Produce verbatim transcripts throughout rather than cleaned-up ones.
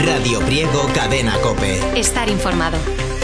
Radio Priego, Cadena COPE. Estar informado.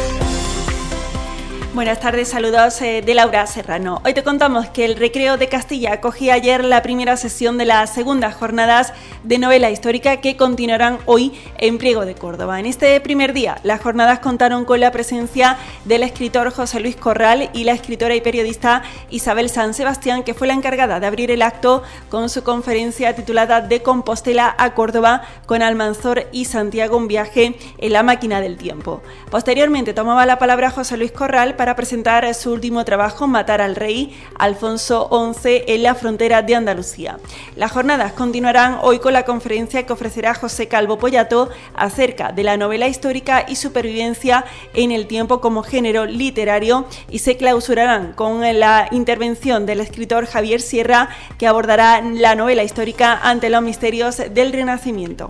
Buenas tardes, saludos eh, de Laura Serrano. Hoy te contamos que el Recreo de Castilla acogía ayer la primera sesión de las segundas jornadas de novela histórica que continuarán hoy en Priego de Córdoba. En este primer día, las jornadas contaron con la presencia del escritor José Luis Corral y la escritora y periodista Isabel San Sebastián, que fue la encargada de abrir el acto con su conferencia titulada De Compostela a Córdoba con Almanzor y Santiago, un viaje en la máquina del tiempo. Posteriormente tomaba la palabra José Luis Corral para para presentar su último trabajo, Matar al Rey, Alfonso once, en la frontera de Andalucía. Las jornadas continuarán hoy con la conferencia que ofrecerá José Calvo Pollato acerca de la novela histórica y supervivencia en el tiempo como género literario, y se clausurarán con la intervención del escritor Javier Sierra, que abordará la novela histórica ante los misterios del Renacimiento.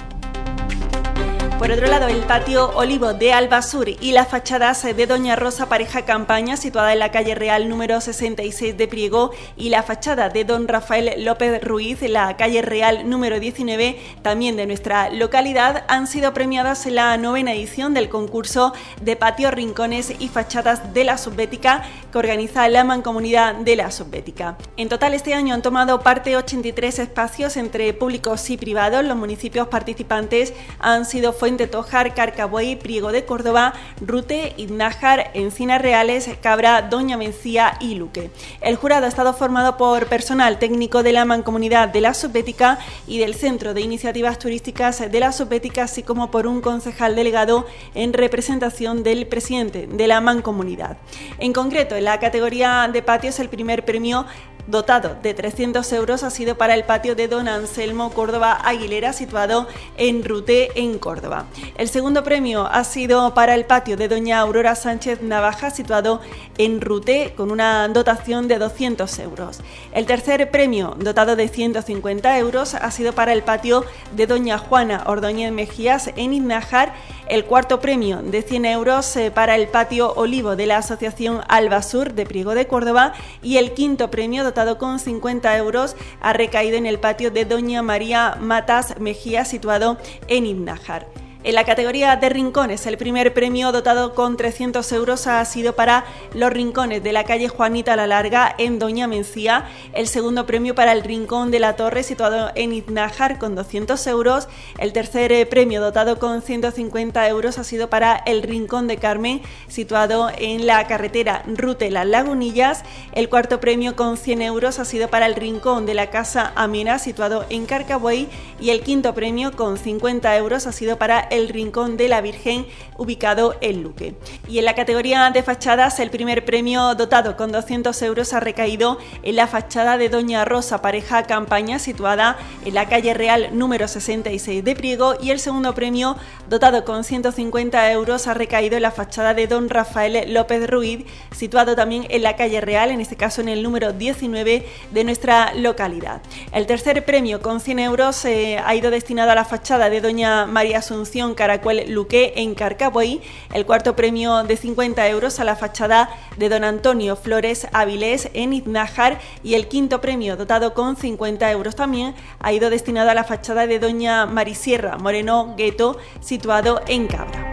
Por otro lado, el patio Olivo de Albasur y las fachadas de Doña Rosa Pareja Campaña, situada en la calle Real número sesenta y seis de Priego, y la fachada de Don Rafael López Ruiz, en la calle Real número diecinueve, también de nuestra localidad, han sido premiadas en la novena edición del concurso de patios, rincones y fachadas de la Subbética que organiza la Mancomunidad de la Subbética. En total, este año han tomado parte ochenta y tres espacios entre públicos y privados. Los municipios participantes han sido Fuente Tojar, Carcabuey, Priego de Córdoba, Rute, Iznájar, Encinas Reales, Cabra, Doña Mencía y Luque. El jurado ha estado formado por personal técnico de la Mancomunidad de la Subbética y del Centro de Iniciativas Turísticas de la Subbética, así como por un concejal delegado en representación del presidente de la Mancomunidad. En concreto, en la categoría de patios, el primer premio, dotado de trescientos euros, ha sido para el patio de Don Anselmo Córdoba Aguilera, situado en Rute, en Córdoba. El segundo premio ha sido para el patio de Doña Aurora Sánchez Navaja, situado en Rute, con una dotación de doscientos euros. El tercer premio, dotado de ciento cincuenta euros, ha sido para el patio de Doña Juana Ordóñez Mejías, en Iznájar. El cuarto premio, de cien euros, eh, para el patio Olivo de la Asociación Albasur de Priego de Córdoba, y el quinto premio, dotado con cincuenta euros, ha recaído en el patio de Doña María Matas Mejía, situado en Iznájar. En la categoría de rincones, el primer premio, dotado con trescientos euros, ha sido para los rincones de la calle Juanita la Larga, en Doña Mencía. El segundo premio para el Rincón de la Torre, situado en Iznájar, con doscientos euros. El tercer premio, dotado con ciento cincuenta euros, ha sido para el Rincón de Carmen, situado en la carretera Rute Las Lagunillas. El cuarto premio, con cien euros, ha sido para el Rincón de la Casa Amena, situado en Carcabuey. Y el quinto premio, con cincuenta euros, ha sido para el el Rincón de la Virgen, ubicado en Luque. Y en la categoría de fachadas, el primer premio, dotado con doscientos euros, ha recaído en la fachada de Doña Rosa Pareja Campaña, situada en la calle Real número sesenta y seis de Priego, y el segundo premio, dotado con ciento cincuenta euros, ha recaído en la fachada de Don Rafael López Ruiz, situado también en la calle Real, en este caso en el número diecinueve de nuestra localidad. El tercer premio, con cien euros, eh, ha ido destinado a la fachada de Doña María Asunción Caracuel Luque, en Carcabuey. El cuarto premio, de cincuenta euros, a la fachada de Don Antonio Flores Avilés, en Iznájar, y el quinto premio, dotado con cincuenta euros también, ha ido destinado a la fachada de Doña Marisierra Moreno Gueto, situado en Cabra.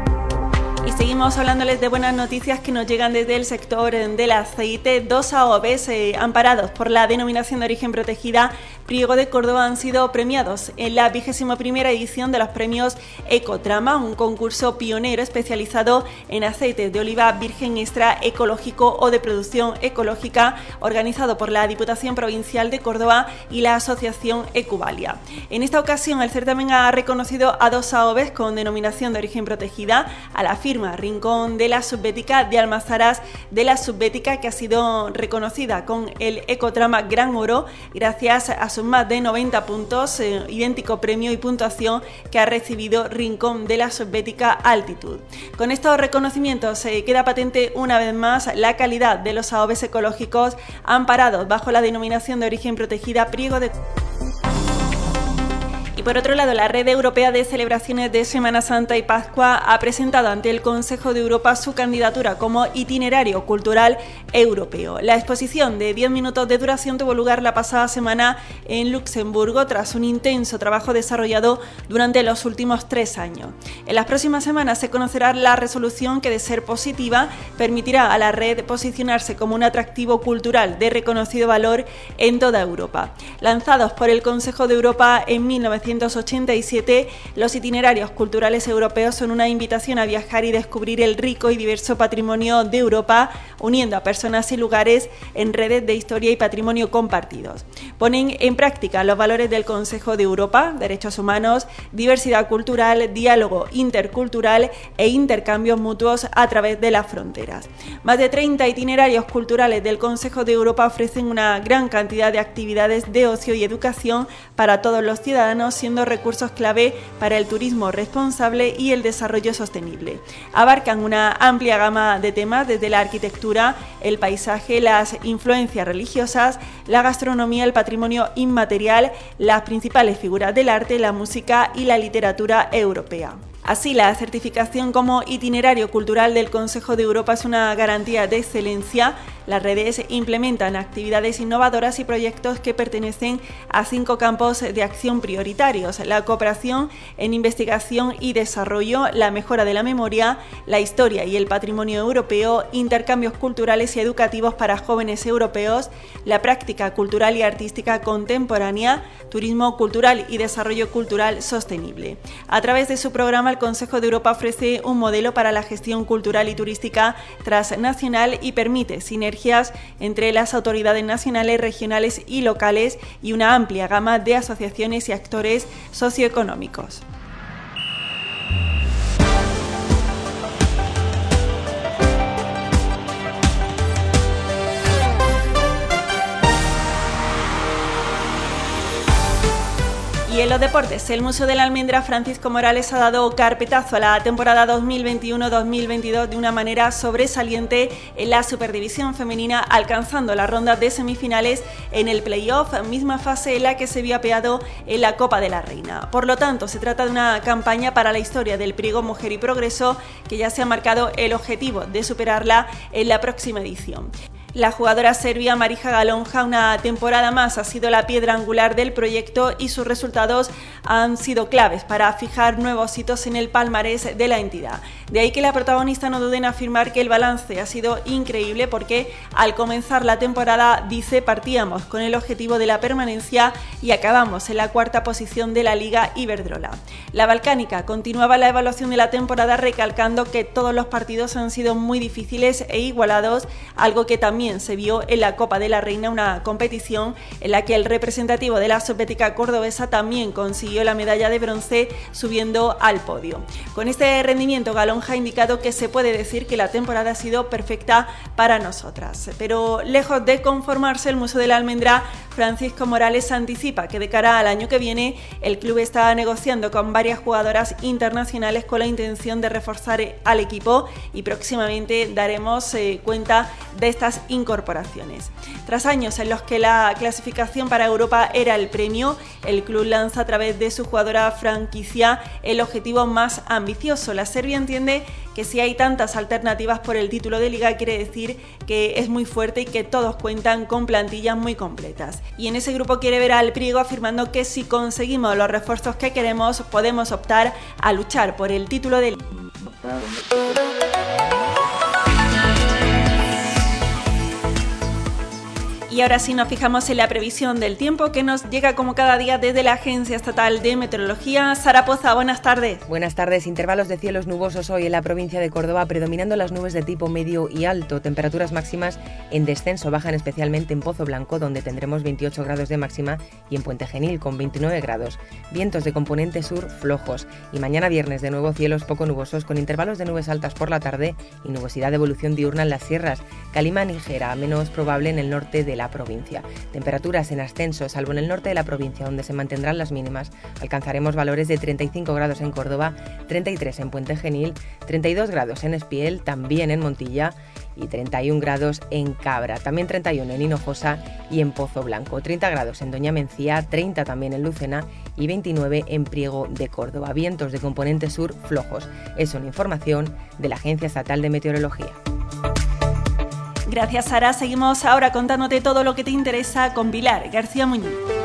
Y seguimos hablándoles de buenas noticias que nos llegan desde el sector del aceite. Dos A O Vs eh, amparados por la denominación de origen protegida Priego de Córdoba han sido premiados en la vigésima primera edición de los premios Ecotrama, un concurso pionero especializado en aceites de oliva virgen extra ecológico o de producción ecológica, organizado por la Diputación Provincial de Córdoba y la Asociación Ecuvalia. En esta ocasión, el certamen ha reconocido a dos A O Vs con denominación de origen protegida, a la firma Rincón de la Subbética de Almazaras de la Subbética, que ha sido reconocida con el Ecotrama Gran Oro gracias a sus más de noventa puntos, eh, idéntico premio y puntuación que ha recibido Rincón de la Subbética Altitud. Con estos reconocimientos se eh, queda patente una vez más la calidad de los A O Vs ecológicos amparados bajo la denominación de origen protegida Priego de Y por otro lado, la Red Europea de Celebraciones de Semana Santa y Pascua ha presentado ante el Consejo de Europa su candidatura como itinerario cultural europeo. La exposición de diez minutos de duración tuvo lugar la pasada semana en Luxemburgo tras un intenso trabajo desarrollado durante los últimos tres años. En las próximas semanas se conocerá la resolución que, de ser positiva, permitirá a la red posicionarse como un atractivo cultural de reconocido valor en toda Europa. Lanzados por el Consejo de Europa en mil novecientos ochenta y siete, los itinerarios culturales europeos son una invitación a viajar y descubrir el rico y diverso patrimonio de Europa, uniendo a personas y lugares en redes de historia y patrimonio compartidos. Ponen en práctica los valores del Consejo de Europa: derechos humanos, diversidad cultural, diálogo intercultural e intercambios mutuos a través de las fronteras. Más de treinta itinerarios culturales del Consejo de Europa ofrecen una gran cantidad de actividades de ocio y educación para todos los ciudadanos, siendo recursos clave para el turismo responsable y el desarrollo sostenible. Abarcan una amplia gama de temas, desde la arquitectura, el paisaje, las influencias religiosas, la gastronomía, el patrimonio inmaterial, las principales figuras del arte, la música y la literatura europea. Así, la certificación como itinerario cultural del Consejo de Europa es una garantía de excelencia. Las redes implementan actividades innovadoras y proyectos que pertenecen a cinco campos de acción prioritarios: la cooperación en investigación y desarrollo, la mejora de la memoria, la historia y el patrimonio europeo, intercambios culturales y educativos para jóvenes europeos, la práctica cultural y artística contemporánea, turismo cultural y desarrollo cultural sostenible. A través de su programa, el Consejo de Europa ofrece un modelo para la gestión cultural y turística transnacional y permite sinergias entre las autoridades nacionales, regionales y locales y una amplia gama de asociaciones y actores socioeconómicos. Y en los deportes, el Museo de la Almendra Francisco Morales ha dado carpetazo a la temporada dos mil veintiuno dos mil veintidós de una manera sobresaliente en la Superdivisión Femenina, alcanzando la ronda de semifinales en el playoff, misma fase en la que se vio apeado en la Copa de la Reina. Por lo tanto, se trata de una campaña para la historia del Priego Mujer y Progreso, que ya se ha marcado el objetivo de superarla en la próxima edición. La jugadora serbia Marija Galonja, una temporada más, ha sido la piedra angular del proyecto y sus resultados han sido claves para fijar nuevos hitos en el palmarés de la entidad. De ahí que la protagonista no dude en afirmar que el balance ha sido increíble, porque al comenzar la temporada, dice, partíamos con el objetivo de la permanencia y acabamos en la cuarta posición de la Liga Iberdrola. La balcánica continuaba la evaluación de la temporada, recalcando que todos los partidos han sido muy difíciles e igualados, algo que también se vio en la Copa de la Reina, una competición en la que el representativo de la Sovética cordobesa también consiguió la medalla de bronce, subiendo al podio. Con este rendimiento, Galonja ha indicado que se puede decir que la temporada ha sido perfecta para nosotras. Pero lejos de conformarse, el Museo de la Almendra Francisco Morales anticipa que de cara al año que viene el club está negociando con varias jugadoras internacionales con la intención de reforzar al equipo, y próximamente daremos eh, cuenta de estas incorporaciones. Tras años en los que la clasificación para Europa era el premio, el club lanza a través de su jugadora franquicia el objetivo más ambicioso. La serbia entiende que si hay tantas alternativas por el título de liga, quiere decir que es muy fuerte y que todos cuentan con plantillas muy completas. Y en ese grupo quiere ver al Priego, afirmando que si conseguimos los refuerzos que queremos, podemos optar a luchar por el título de liga. Y ahora sí nos fijamos en la previsión del tiempo, que nos llega como cada día desde la Agencia Estatal de Meteorología. Sara Poza, buenas tardes. Buenas tardes. Intervalos de cielos nubosos hoy en la provincia de Córdoba, predominando las nubes de tipo medio y alto. Temperaturas máximas en descenso, bajan especialmente en Pozo Blanco, donde tendremos veintiocho grados de máxima, y en Puente Genil con veintinueve grados. Vientos de componente sur flojos. Y mañana viernes de nuevo cielos poco nubosos, con intervalos de nubes altas por la tarde y nubosidad de evolución diurna en las sierras. Calima ligera, menos probable en el norte de la provincia. Temperaturas en ascenso, salvo en el norte de la provincia, donde se mantendrán las mínimas. Alcanzaremos valores de treinta y cinco grados en Córdoba, treinta y tres en Puente Genil, treinta y dos grados en Espiel, también en Montilla, y treinta y un grados en Cabra, también treinta y uno en Hinojosa y en Pozo Blanco, treinta grados en Doña Mencía, treinta también en Lucena y veintinueve en Priego de Córdoba. Vientos de componente sur flojos. Es una información de la Agencia Estatal de Meteorología. Gracias, Sara. Seguimos ahora contándote todo lo que te interesa con Pilar García Muñoz.